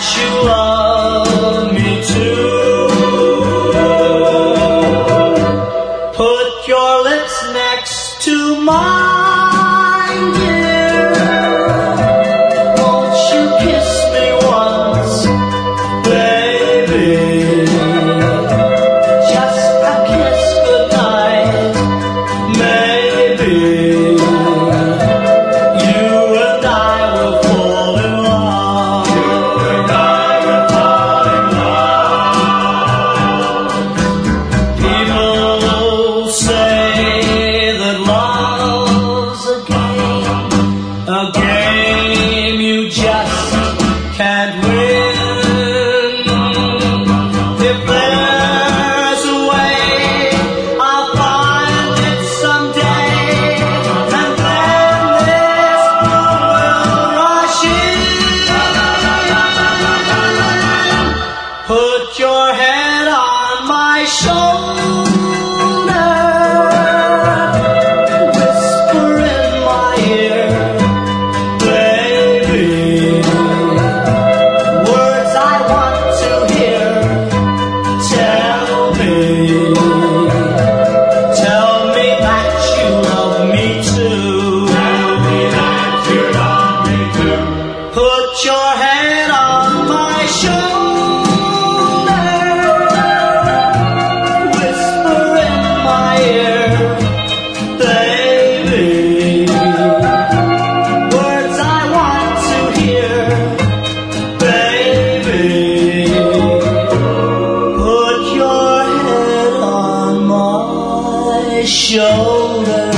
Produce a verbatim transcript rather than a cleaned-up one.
you love me too. Put your lips next to mine, dear. Won't you kiss me once, baby? Just a kiss goodnight, maybe. You and I will fall in love. You and I will fall in love. People say that love's a game, a game you just can't win. If there's a way, I'll find it someday, and then this world will rush in. Put your head on my shoulder, whisper in my ear, baby, words I want to hear. Tell me, tell me that you love me too. Tell me that you love me too. Put your head on my shoulder, whisper in my ear, baby, words I want to hear, baby. Put your head on my shoulder.